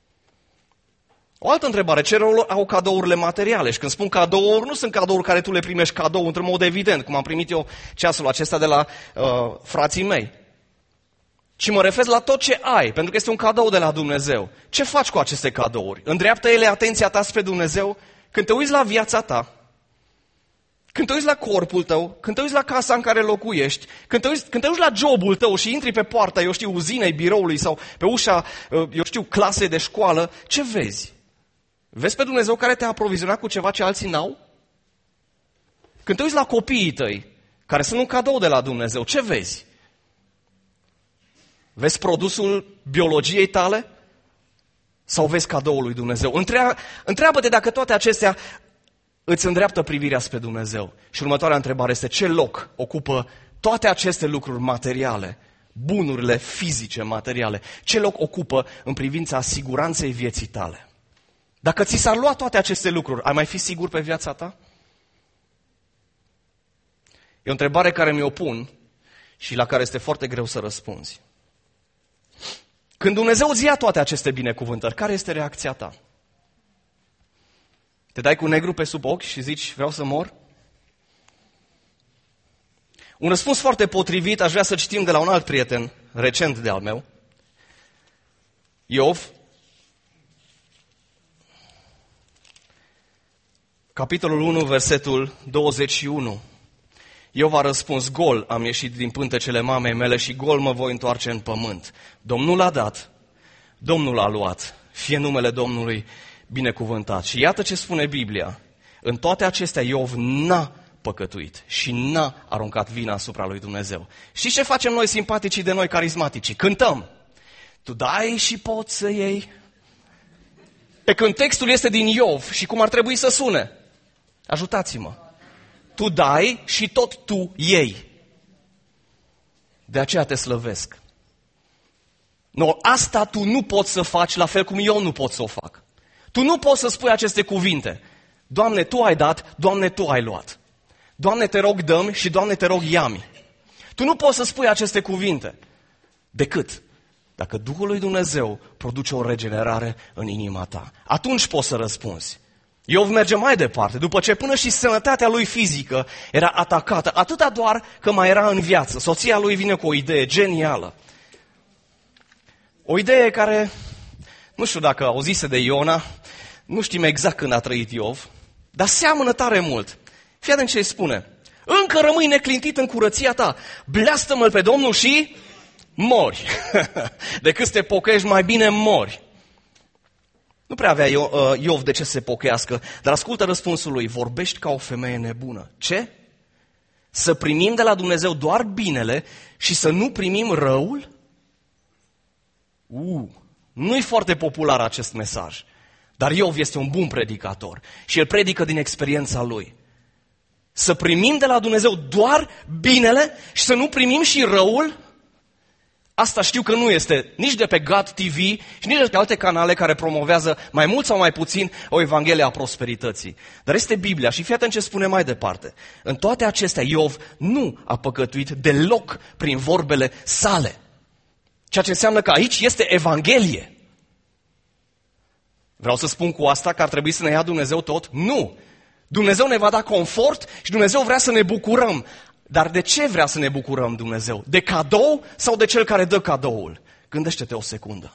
Speaker 2: O altă întrebare, ce rol au cadourile materiale? Și când spun cadouri, nu sunt cadouri care tu le primești cadou într-un mod evident, cum am primit eu ceasul acesta de la frații mei. Ci mă refer la tot ce ai, pentru că este un cadou de la Dumnezeu. Ce faci cu aceste cadouri? Îndreaptă ele atenția ta spre Dumnezeu? Când te uiți la viața ta, când te uiți la corpul tău, când te uiți la casa în care locuiești, când te uiți la jobul tău și intri pe poarta, uzinei, biroului sau pe ușa, clasei de școală, ce vezi? Vezi pe Dumnezeu care te-a aprovizionat cu ceva ce alții n-au? Când te uiți la copiii tăi, care sunt un cadou de la Dumnezeu, ce vezi? Vezi produsul biologiei tale? Sau vezi cadoul lui Dumnezeu? Întreabă-te dacă toate acestea îți îndreaptă privirea spre Dumnezeu. Și următoarea întrebare este, ce loc ocupă toate aceste lucruri materiale, bunurile fizice materiale, ce loc ocupă în privința siguranței vieții tale? Dacă ți s-ar lua toate aceste lucruri, ai mai fi sigur pe viața ta? E o întrebare care mi-o pun și la care este foarte greu să răspunzi. Când Dumnezeu îți ia toate aceste binecuvântări, care este reacția ta? Te dai cu negru pe sub ochi și zici, vreau să mor? Un răspuns foarte potrivit aș vrea să citim de la un alt prieten recent de al meu, Iov, capitolul 1, versetul 21. Iov a răspuns, gol am ieșit din pântecele mamei mele și gol mă voi întoarce în pământ. Domnul a dat, Domnul a luat, fie numele Domnului binecuvântat. Și iată ce spune Biblia. În toate acestea Iov n-a păcătuit și n-a aruncat vina asupra lui Dumnezeu. Și ce facem noi simpaticii de noi carismatici? Cântăm. Tu dai și poți să iei. Pe când textul este din Iov și cum ar trebui să sune. Ajutați-mă. Tu dai și tot tu iei. De aceea te slăvesc. No, asta tu nu poți să faci la fel cum eu nu pot să o fac. Tu nu poți să spui aceste cuvinte. Doamne, Tu ai dat, Doamne, Tu ai luat. Doamne, te rog, dă-mi și Doamne, te rog, ia-mi. Tu nu poți să spui aceste cuvinte. Decât dacă Duhul lui Dumnezeu produce o regenerare în inima ta. Atunci poți să răspunzi. Iov merge mai departe, după ce până și sănătatea lui fizică era atacată, atâta doar că mai era în viață. Soția lui vine cu o idee genială. O idee care, nu știu dacă auzise de Iona, nu știm exact când a trăit Iov, dar seamănă tare mult. Fii atent ce îi spune. Încă rămâi neclintit în curăția ta. Bleastă-mă pe Domnul și mori. Decât să te pocăiești, mai bine mori. Nu prea avea Iov de ce să se pocăiască, dar ascultă răspunsul lui. Vorbești ca o femeie nebună. Ce? Să primim de la Dumnezeu doar binele și să nu primim răul? Nu-i foarte popular acest mesaj. Dar Iov este un bun predicator și el predică din experiența lui. Să primim de la Dumnezeu doar binele și să nu primim și răul? Asta știu că nu este nici de pe God TV și nici de pe alte canale care promovează mai mult sau mai puțin o evanghelie a prosperității. Dar este Biblia și fii atent ce spune mai departe. În toate acestea Iov nu a păcătuit deloc prin vorbele sale. Ceea ce înseamnă că aici este evanghelie. Vreau să spun cu asta că ar trebui să ne ia Dumnezeu tot? Nu! Dumnezeu ne va da confort și Dumnezeu vrea să ne bucurăm. Dar de ce vrea să ne bucurăm Dumnezeu? De cadou sau de cel care dă cadoul? Gândește-te o secundă.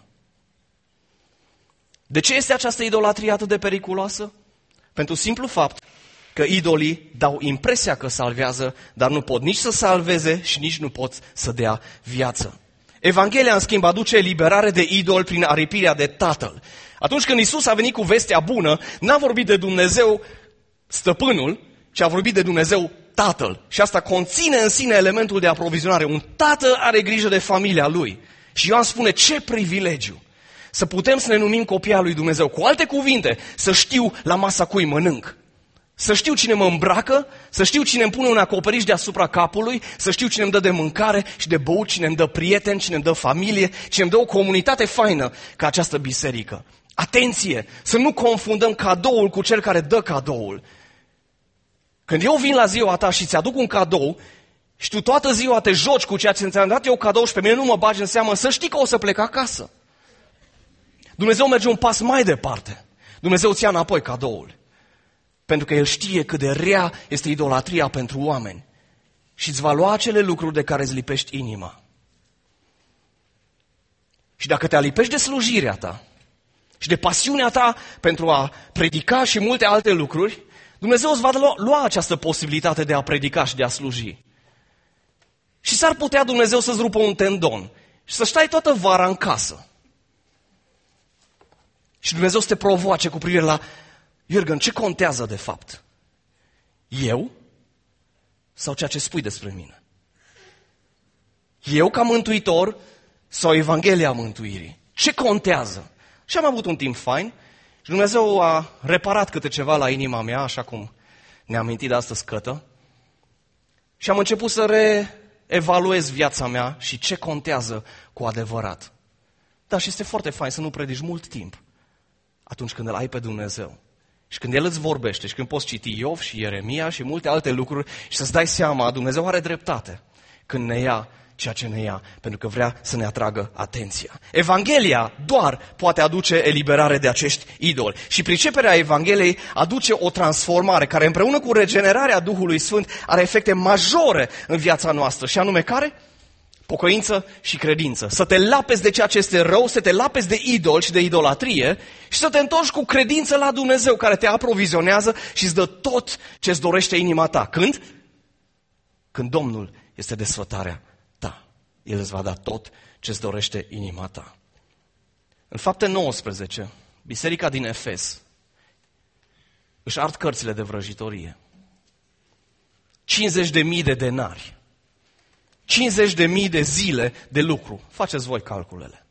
Speaker 2: De ce este această idolatrie atât de periculoasă? Pentru simplu fapt că idolii dau impresia că salvează, dar nu pot nici să salveze și nici nu pot să dea viață. Evanghelia, în schimb, aduce eliberare de idol prin aripirea de Tatăl. Atunci când Iisus a venit cu vestea bună, n-a vorbit de Dumnezeu Stăpânul, ci a vorbit de Dumnezeu Tatăl. Și asta conține în sine elementul de aprovizionare. Un tată are grijă de familia lui. Și Ioan spune, ce privilegiu să putem să ne numim copii al lui Dumnezeu. Cu alte cuvinte, să știu la masa cui mănânc. Să știu cine mă îmbracă, să știu cine îmi pune un acoperiș deasupra capului, să știu cine îmi dă de mâncare și de băut, cine îmi dă prieteni, cine îmi dă familie, cine îmi dă o comunitate faină ca această biserică. Atenție! Să nu confundăm cadoul cu cel care dă cadoul. Când eu vin la ziua ta și ți-aduc un cadou și tu toată ziua te joci cu ceea ce ți-am dat eu cadou și pe mine nu mă bagi în seamă, să știi că o să plec acasă. Dumnezeu merge un pas mai departe. Dumnezeu îți ia înapoi cadoul. Pentru că El știe cât de rea este idolatria pentru oameni. Și îți va lua acele lucruri de care îți lipești inima. Și dacă te alipești de slujirea ta și de pasiunea ta pentru a predica și multe alte lucruri, Dumnezeu îți va lua această posibilitate de a predica și de a sluji. Și s-ar putea Dumnezeu să-ți rupă un tendon și să stai toată vara în casă. Și Dumnezeu să te provoace cu privire la, Iurgen, ce contează de fapt? Eu sau ceea ce spui despre mine? Eu ca mântuitor sau Evanghelia mântuirii? Ce contează? Și am avut un timp fain și Dumnezeu a reparat câte ceva la inima mea, așa cum ne-a amintit de astăzi Cătă. Și am început să reevaluez viața mea și ce contează cu adevărat. Da, și este foarte fain să nu predici mult timp atunci când îl ai pe Dumnezeu. Și când El îți vorbește și când poți citi Iov și Ieremia și multe alte lucruri și să-ți dai seama, Dumnezeu are dreptate când ne ia ceea ce ne ia, pentru că vrea să ne atragă atenția. Evanghelia doar poate aduce eliberare de acești idoli. Și priceperea Evangheliei aduce o transformare care împreună cu regenerarea Duhului Sfânt are efecte majore în viața noastră. Și anume care? Pocăință și credință. Să te lapezi de ceea ce este rău, să te lapezi de idol și de idolatrie și să te întorci cu credință la Dumnezeu care te aprovizionează și îți dă tot ce îți dorește inima ta. Când? Când Domnul este desfătarea ta. El îți va da tot ce îți dorește inima ta. În Fapte 19, biserica din Efes își ard cărțile de vrăjitorie. 50.000 de denari. 50.000 de zile de lucru. Faceți voi calculele.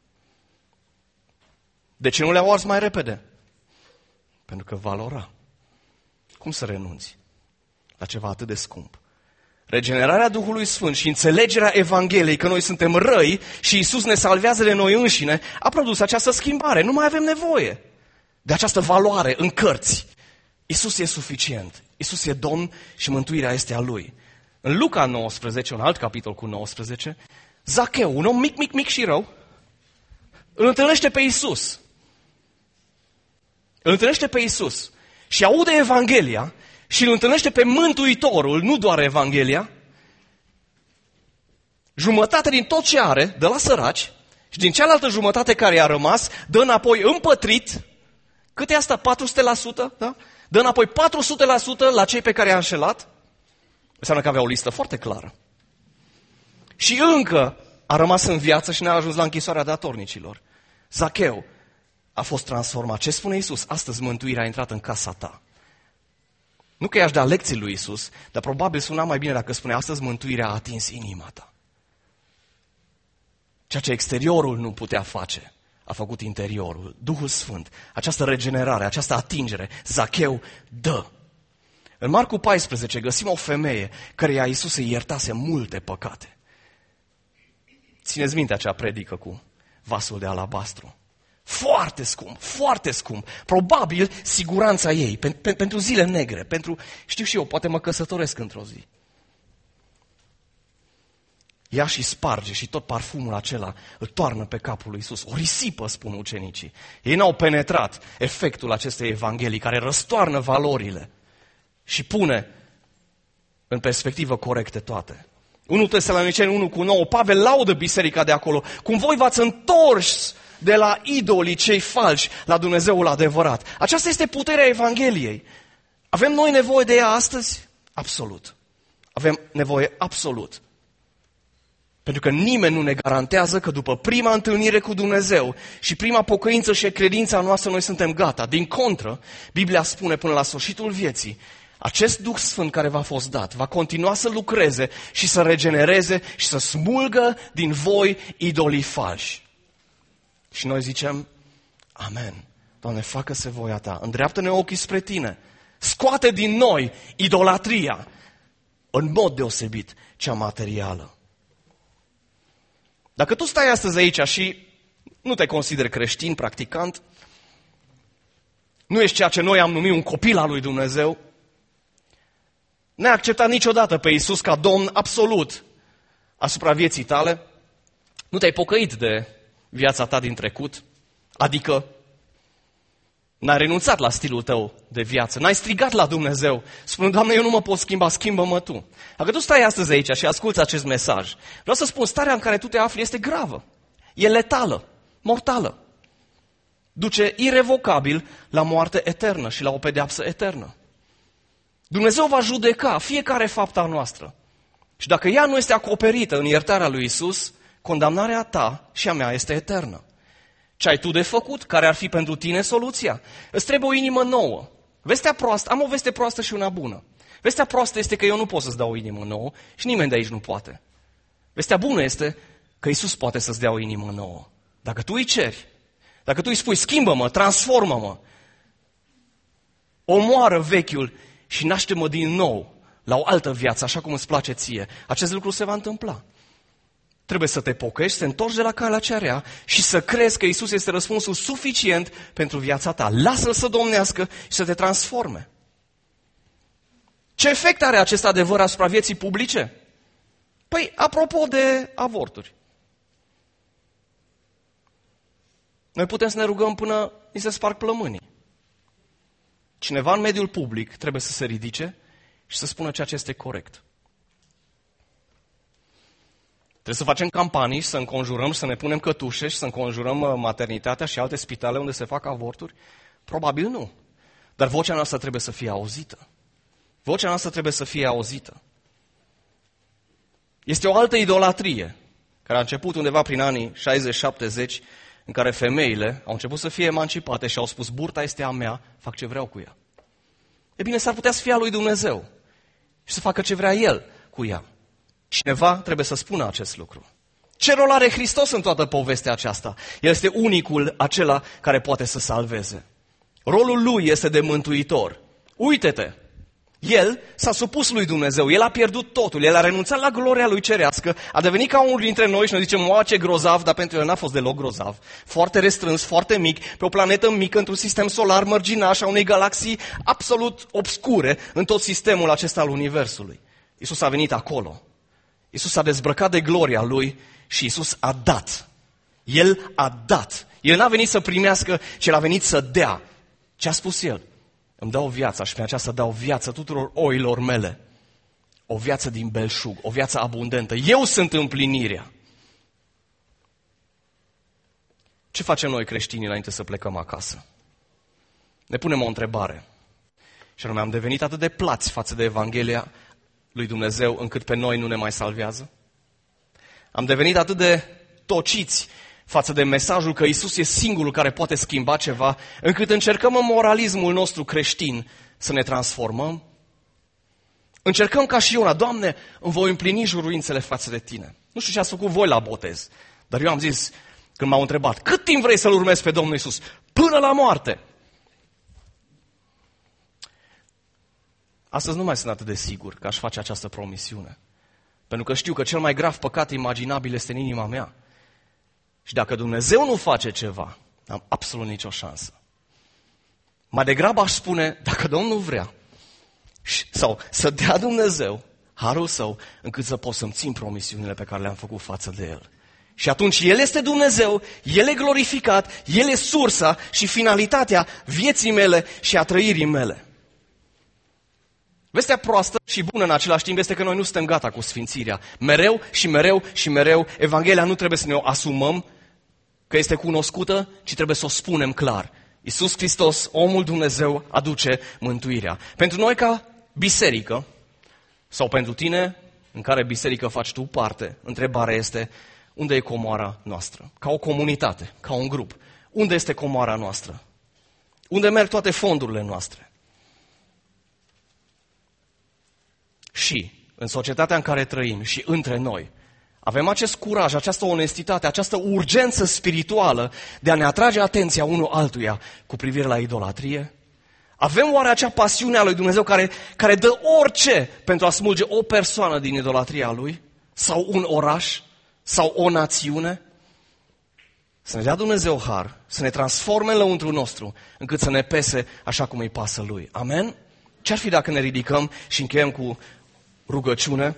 Speaker 2: De ce nu le-au ars mai repede? Pentru că valora. Cum să renunți la ceva atât de scump? Regenerarea Duhului Sfânt și înțelegerea Evangheliei că noi suntem răi și Iisus ne salvează de noi înșine a produs această schimbare. Nu mai avem nevoie de această valoare în cărți. Iisus e suficient. Iisus e Domn și mântuirea este a Lui. În Luca 19, un alt capitol cu 19, Zacheu, un om mic și rău, îl întâlnește pe Iisus. Îl întâlnește pe Iisus și aude Evanghelia și îl întâlnește pe Mântuitorul, nu doar Evanghelia, jumătate din tot ce are, de la săraci, și din cealaltă jumătate care i-a rămas, dă înapoi împătrit. Cât e asta? 400%? Da? Dă înapoi 400% la cei pe care i-a înșelat. Înseamnă că avea o listă foarte clară. Și încă a rămas în viață și n-a ajuns la închisoarea datornicilor. Zacheu a fost transformat. Ce spune Iisus? Astăzi mântuirea a intrat în casa ta. Nu că i-aș da lecții lui Iisus, dar probabil suna mai bine dacă spune astăzi mântuirea a atins inima ta. Ceea ce exteriorul nu putea face, a făcut interiorul. Duhul Sfânt, această regenerare, această atingere, Zacheu dă. În Marcu 14 găsim o femeie căreia Iisus îi iertase multe păcate. Țineți minte acea predică cu vasul de alabastru. Foarte scump, foarte scump. Probabil siguranța ei, pentru zile negre, pentru, știu și eu, poate mă căsătoresc într-o zi. Ia și sparge și tot parfumul acela îl toarnă pe capul lui Iisus. O risipă, spun ucenicii. Ei n-au penetrat efectul acestei evanghelii care răstoarnă valorile și pune în perspectivă corecte toate. 1 Tesaloniceni 1:9, Pavel laudă biserica de acolo. Cum voi v-ați întors de la idolii cei falși la Dumnezeul adevărat. Aceasta este puterea Evangheliei. Avem noi nevoie de ea astăzi? Absolut. Avem nevoie absolut. Pentru că nimeni nu ne garantează că după prima întâlnire cu Dumnezeu și prima pocăință și credința noastră noi suntem gata. Din contră, Biblia spune până la sfârșitul vieții, acest Duh Sfânt care v-a fost dat va continua să lucreze și să regenereze și să smulgă din voi idolii falși. Și noi zicem, amen, Doamne, facă-se voia Ta, îndreaptă-ne ochii spre Tine, scoate din noi idolatria, în mod deosebit cea materială. Dacă tu stai astăzi aici și nu te consideri creștin, practicant, nu ești ceea ce noi am numit un copil al lui Dumnezeu, n-ai acceptat niciodată pe Iisus ca Domn absolut asupra vieții tale, nu te-ai pocăit de viața ta din trecut, adică n-ai renunțat la stilul tău de viață, n-ai strigat la Dumnezeu, spunând, Doamne, eu nu mă pot schimba, schimbă-mă Tu. Dacă tu stai astăzi aici și asculți acest mesaj, vreau să spun, starea în care tu te afli este gravă, e letală, mortală. Duce irevocabil la moarte eternă și la o pedeapsă eternă. Dumnezeu va judeca fiecare faptă a noastră. Și dacă ea nu este acoperită în iertarea lui Iisus, condamnarea ta și a mea este eternă. Ce ai tu de făcut? Care ar fi pentru tine soluția? Îți trebuie o inimă nouă. Vestea proastă, am o veste proastă și una bună. Vestea proastă este că eu nu pot să-ți dau o inimă nouă și nimeni de aici nu poate. Vestea bună este că Iisus poate să-ți dea o inimă nouă. Dacă tu îi ceri, dacă tu îi spui, schimbă-mă, transformă-mă, omoară vechiul și naște-mă din nou la o altă viață, așa cum îți place ție, acest lucru se va întâmpla. Trebuie să te pocăiești, să te întorci de la calea cea rea și să crezi că Iisus este răspunsul suficient pentru viața ta. Lasă-L să domnească și să te transforme. Ce efect are acest adevăr asupra vieții publice? Păi, apropo de avorturi. Noi putem să ne rugăm până ni se sparg plămânii. Cineva în mediul public trebuie să se ridice și să spună ceea ce este corect. Trebuie să facem campanii, să înconjurăm, să ne punem cătușe și să înconjurăm maternitatea și alte spitale unde se fac avorturi? Probabil nu. Dar vocea noastră trebuie să fie auzită. Vocea noastră trebuie să fie auzită. Este o altă idolatrie care a început undeva prin anii 60-70, în care femeile au început să fie emancipate și au spus, burta este a mea, fac ce vreau cu ea. E bine, s-ar putea să fie a lui Dumnezeu și să facă ce vrea El cu ea. Cineva trebuie să spună acest lucru. Ce rol are Hristos în toată povestea aceasta? El este unicul acela care poate să salveze. Rolul Lui este de mântuitor. Uite-te! El s-a supus lui Dumnezeu, El a pierdut totul, El a renunțat la gloria Lui cerească, a devenit ca unul dintre noi și noi zicem, wow, ce grozav, dar pentru El n-a fost deloc grozav. Foarte restrâns, foarte mic, pe o planetă mică, într-un sistem solar mărginaș, a unei galaxii absolut obscure în tot sistemul acesta al Universului. Iisus a venit acolo. Iisus a dezbrăcat de gloria Lui și Iisus a dat. El a dat. El n-a venit să primească, ci El a venit să dea. Ce a spus El? Îmi dau viața și prin aceasta dau viață tuturor oilor mele. O viață din belșug, o viață abundentă. Eu sunt împlinirea. Ce facem noi creștinii înainte să plecăm acasă? Ne punem o întrebare. Și anume, am devenit atât de plați față de Evanghelia lui Dumnezeu, încât pe noi nu ne mai salvează? Am devenit atât de tociți față de mesajul că Iisus e singurul care poate schimba ceva, încât încercăm în moralismul nostru creștin să ne transformăm? Încercăm ca și Iona, Doamne, îmi voi împlini juruințele față de Tine. Nu știu ce ați făcut voi la botez, dar eu am zis, când m-au întrebat, cât timp vrei să-L urmezi pe Domnul Iisus? Până la moarte! Astăzi nu mai sunt atât de sigur că aș face această promisiune. Pentru că știu că cel mai grav păcat imaginabil este în inima mea. Și dacă Dumnezeu nu face ceva, n-am absolut nicio șansă. Mai degrabă aș spune, dacă Domnul vrea, sau să dea Dumnezeu harul Său, încât să pot să-mi țin promisiunile pe care le-am făcut față de El. Și atunci El este Dumnezeu, El e glorificat, El e sursa și finalitatea vieții mele și a trăirii mele. Vestea proastă și bună în același timp este că noi nu suntem gata cu sfințirea. Mereu și mereu și mereu, Evanghelia nu trebuie să ne o asumăm că este cunoscută, ci trebuie să o spunem clar. Iisus Hristos, omul Dumnezeu, aduce mântuirea. Pentru noi ca biserică, sau pentru tine, în care biserică faci tu parte, întrebarea este, unde e comoara noastră? Ca o comunitate, ca un grup. Unde este comoara noastră? Unde merg toate fondurile noastre? Și în societatea în care trăim și între noi, avem acest curaj, această onestitate, această urgență spirituală de a ne atrage atenția unul altuia cu privire la idolatrie? Avem oare acea pasiune a lui Dumnezeu care dă orice pentru a smulge o persoană din idolatria lui? Sau un oraș? Sau o națiune? Să ne dea Dumnezeu har, să ne transforme în lăuntrul nostru, încât să ne pese așa cum îi pasă lui. Amen? Ce-ar fi dacă ne ridicăm și încheiem cu rugăciune?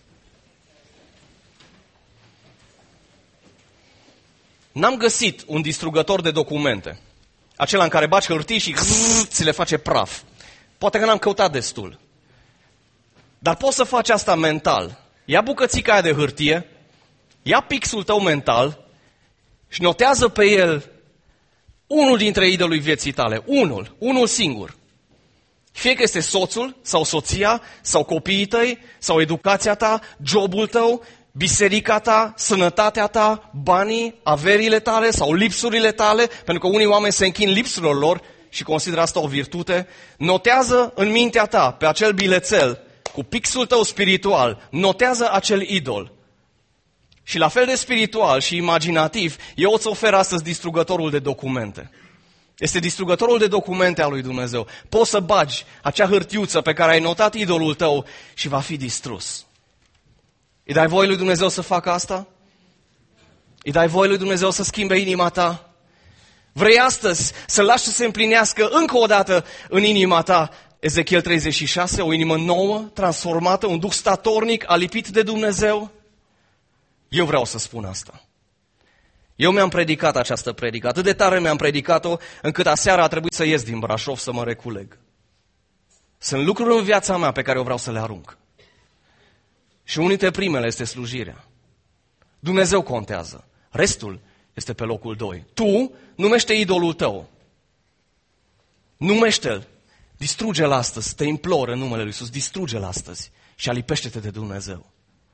Speaker 2: N-am găsit un distrugător de documente, acela în care bagi hârtii și ți le face praf. Poate că n-am căutat destul. Dar poți să faci asta mental. Ia bucățica aia de hârtie, ia pixul tău mental și notează pe el unul dintre idolii vieții tale. Unul singur. Fie că este soțul sau soția sau copiii tăi sau educația ta, jobul tău, biserica ta, sănătatea ta, banii, averile tale sau lipsurile tale, pentru că unii oameni se închin lipsurilor lor și consideră asta o virtute. Notează în mintea ta, pe acel bilețel, cu pixul tău spiritual, notează acel idol. Și la fel de spiritual și imaginativ, eu îți ofer astăzi distrugătorul de documente. Este distrugătorul de documente al lui Dumnezeu. Poți să bagi acea hârtiuță pe care ai notat idolul tău și va fi distrus. Îi dai voie lui Dumnezeu să facă asta? Îi dai voie lui Dumnezeu să schimbe inima ta? Vrei astăzi să lași să se împlinească încă o dată în inima ta Ezechiel 36, o inimă nouă, transformată, un duh statornic, alipit de Dumnezeu? Eu vreau să spun asta. Eu mi-am predicat această predică, atât de tare mi-am predicat-o, încât aseară a trebuit să ies din Brașov să mă reculeg. Sunt lucruri în viața mea pe care eu vreau să le arunc. Și unul dintre primele este slujirea. Dumnezeu contează. Restul este pe locul 2. Tu numește idolul tău. Numește-l. Distruge-l astăzi. Te implor în numele lui Iisus. Distruge-l astăzi. Și alipește-te de Dumnezeu.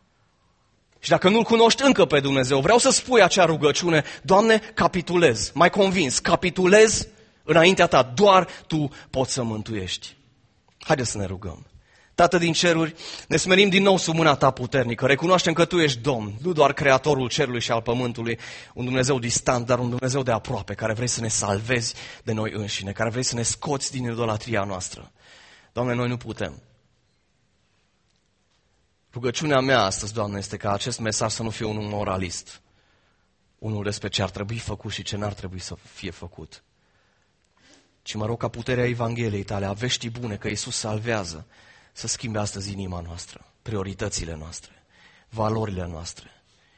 Speaker 2: Și dacă nu-L cunoști încă pe Dumnezeu, vreau să spui acea rugăciune, Doamne, capitulez. Mai convins, capitulez înaintea Ta. Doar Tu poți să mântuiești. Haideți să ne rugăm. Tată din ceruri, ne smerim din nou sub mâna Ta puternică. Recunoaștem că Tu ești Domn, nu doar Creatorul cerului și al pământului, un Dumnezeu distant, dar un Dumnezeu de aproape, care vrei să ne salvezi de noi înșine, care vrei să ne scoți din idolatria noastră. Doamne, noi nu putem. Rugăciunea mea astăzi, Doamne, este ca acest mesaj să nu fie unul moralist, unul despre ce ar trebui făcut și ce n-ar trebui să fie făcut. Ci mă rog ca puterea Evangheliei Tale, a veștii bune, că Iisus salvează, să schimbe astăzi inima noastră, prioritățile noastre, valorile noastre.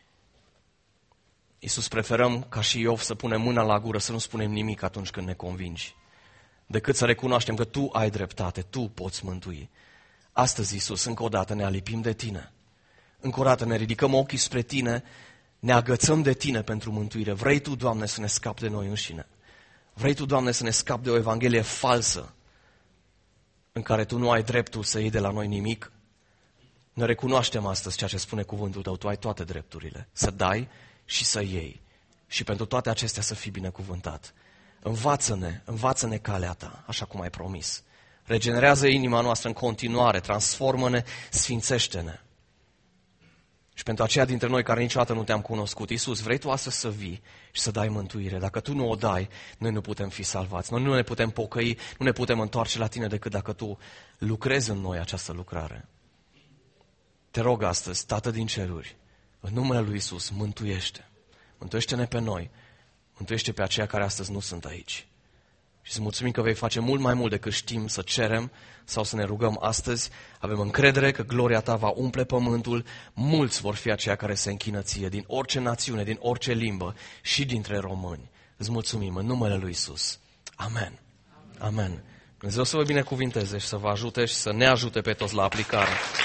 Speaker 2: Iisus, preferăm ca și Iov să punem mâna la gură, să nu spunem nimic atunci când ne convingi, decât să recunoaștem că Tu ai dreptate, Tu poți mântui. Astăzi, Iisus, încă o dată ne alipim de Tine. Încă o dată ne ridicăm ochii spre Tine, ne agățăm de Tine pentru mântuire. Vrei Tu, Doamne, să ne scapi de noi înșine. Vrei Tu, Doamne, să ne scapi de o evanghelie falsă, în care Tu nu ai dreptul să iei de la noi nimic. Noi recunoaștem astăzi ceea ce spune cuvântul Tău. Tu ai toate drepturile. Să dai și să iei. Și pentru toate acestea să fii binecuvântat. Învață-ne calea Ta, așa cum ai promis. Regenerează inima noastră în continuare, transformă-ne, sfințește-ne. Și pentru aceia dintre noi care niciodată nu Te-am cunoscut, Iisus, vrei Tu astăzi să vii și să dai mântuire. Dacă Tu nu o dai, noi nu putem fi salvați. Noi nu ne putem pocăi, nu ne putem întoarce la Tine decât dacă Tu lucrezi în noi această lucrare. Te rog astăzi, Tată din ceruri, în numele Lui Iisus, mântuiește. Mântuiește-ne pe noi, mântuiește pe aceia care astăzi nu sunt aici. Și să mulțumim că vei face mult mai mult decât știm să cerem sau să ne rugăm astăzi. Avem încredere că gloria Ta va umple pământul. Mulți vor fi aceia care se închină Ție, din orice națiune, din orice limbă și dintre români. Îți mulțumim în numele Lui Iisus. Amen. Amen. Dumnezeu să vă binecuvinteze și să vă ajute și să ne ajute pe toți la aplicare.